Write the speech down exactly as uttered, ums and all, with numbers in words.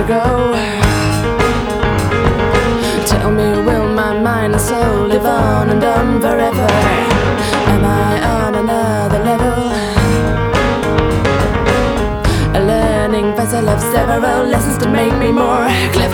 to go. Tell me, will my mind and soul live on and on forever? Am I on another level? A learning vessel of several lessons to make me more clever.